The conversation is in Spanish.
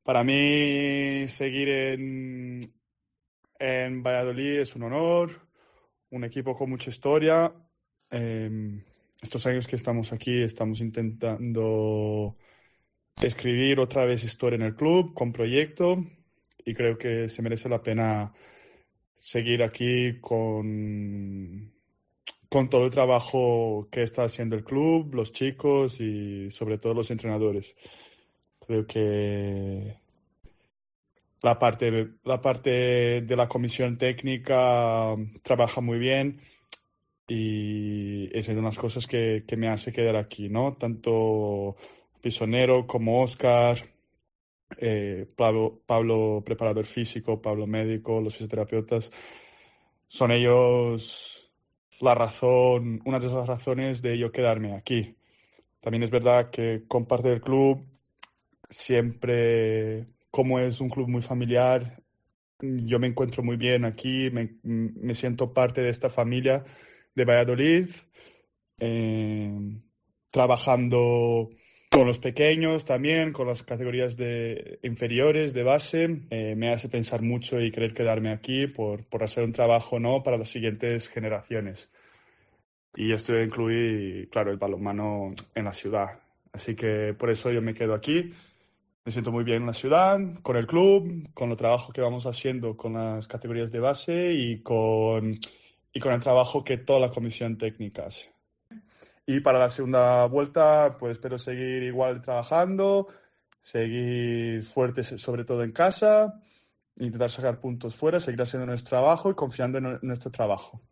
Para mí seguir en Valladolid es un honor, un equipo con mucha historia. Estos años que estamos aquí estamos intentando escribir otra vez historia en el club con proyecto y creo que se merece la pena seguir aquí con todo el trabajo que está haciendo el club, los chicos y sobre todo los entrenadores. Creo que la parte de la comisión técnica trabaja muy bien y es una de las cosas que me hace quedar aquí, ¿no? Tanto Pisonero como Oscar, Pablo preparador físico, Pablo médico, los fisioterapeutas, son ellos la razón, una de esas razones de yo quedarme aquí. También es verdad que con parte del club, siempre, como es un club muy familiar, yo me encuentro muy bien aquí, me siento parte de esta familia de Valladolid, eh, trabajando con los pequeños también, con las categorías de inferiores, de base. Me hace pensar mucho y querer quedarme aquí por hacer un trabajo, ¿no?, para las siguientes generaciones. Y esto incluye, claro, el balonmano en la ciudad. Así que por eso yo me quedo aquí. Me siento muy bien en la ciudad, con el club, con el trabajo que vamos haciendo con las categorías de base y con el trabajo que toda la comisión técnica hace. Y para la segunda vuelta, pues espero seguir igual trabajando, seguir fuertes sobre todo en casa, intentar sacar puntos fuera, seguir haciendo nuestro trabajo y confiando en nuestro trabajo.